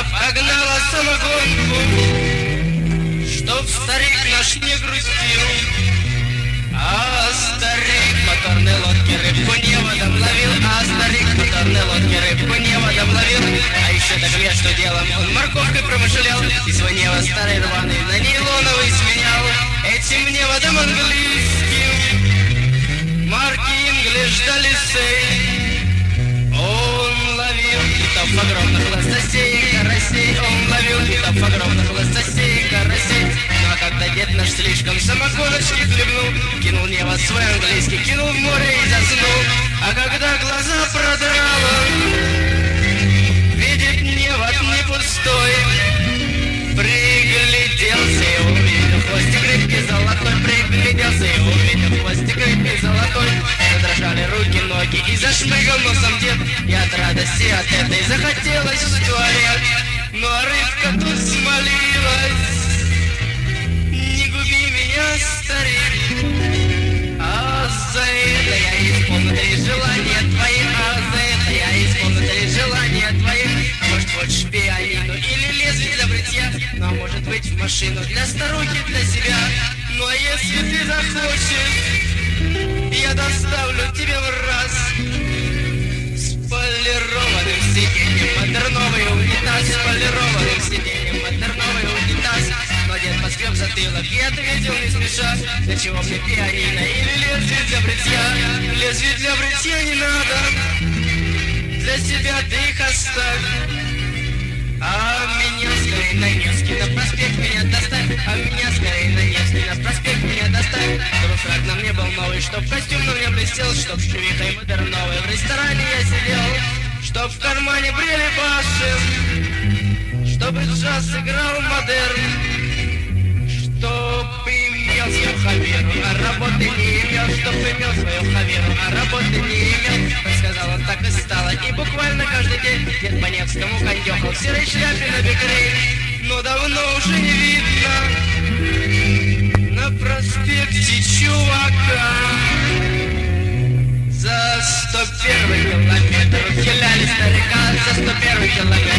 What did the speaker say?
погнала самогонку, чтоб старик наш не грустил. А старик моторной лодки рыбку неводом ловил, а старик моторной лодки рыбку неводом ловил. А еще так между делом он морковкой промышлял и свой невод старый рваный на нейлоновый сменял. Этим неводом английским марки English да Лисей он ловил китов огромных, лососей и карасей. Он ловил китов огромных, лососей и карасей. Ну а когда дед наш слишком самогоночки хлебнул, кинул невод свой английский, кинул в море и заснул. А когда глаза продрало, видит невод не пустой, пригляделся и увидел хвостик рыбки золотой, пригляделся и увидел хвостик рыбки золотой. Задрожали руки, ноги и зашмыгал носом дед, и от радости от этой захотелось в туалет. Ну а рыбка тут смолилась: не губи меня, старик, а за это я исполню три желания твои, а за это я исполню три желания твои. Может, хочешь пианино или лезвие для бритья, ну а может быть в машину для старухи, для себя. Ну а если ты захочешь, я доставлю тебе в раз с полированным сиденьем модерновый унитаз, с полированным сиденьем модерновый унитаз. Но дед поскреб затылок и ответил не спеша: для чего мне пианино или лезвие для бритья? Лезвие для бритья не надо, для себя ты их оставь. А меня скорее на Невский на проспект меня доставь, а меня скорее на Невский на проспект меня доставь. Чтобы фраг на мне был новый, чтоб костюм на мне блестел, чтоб с чувихой модерновой в ресторане я сидел, чтоб в кармане брели баши, чтобы джаз играл модерн, чтоб имел свою хаверу, а работы не имел, чтоб имел свою хаверу, а работы не имел. Сказал он, так и стало, и буквально каждый день дед по Невскому коньёхал в серой шляпе на бекрень. Но давно уже не видно на проспекте чувака. За 101 километр ухиляли старика, за 101 километр